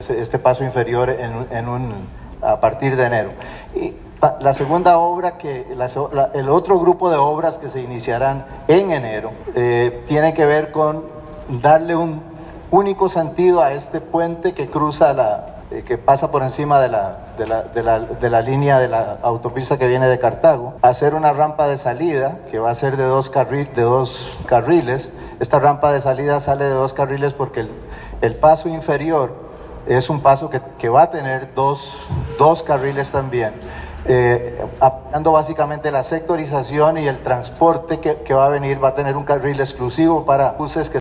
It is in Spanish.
este paso inferior a partir de enero. Y la segunda obra, el otro grupo de obras que se iniciarán en enero, tiene que ver con darle un único sentido a este puente que cruza que pasa por encima de la línea de la autopista que viene de Cartago, hacer una rampa de salida que va a ser de dos carriles. Esta rampa de salida sale de 2 carriles porque el paso inferior es un paso que va a tener dos carriles también, apoyando básicamente la sectorización y el transporte que va a venir. Va a tener un carril exclusivo para buses que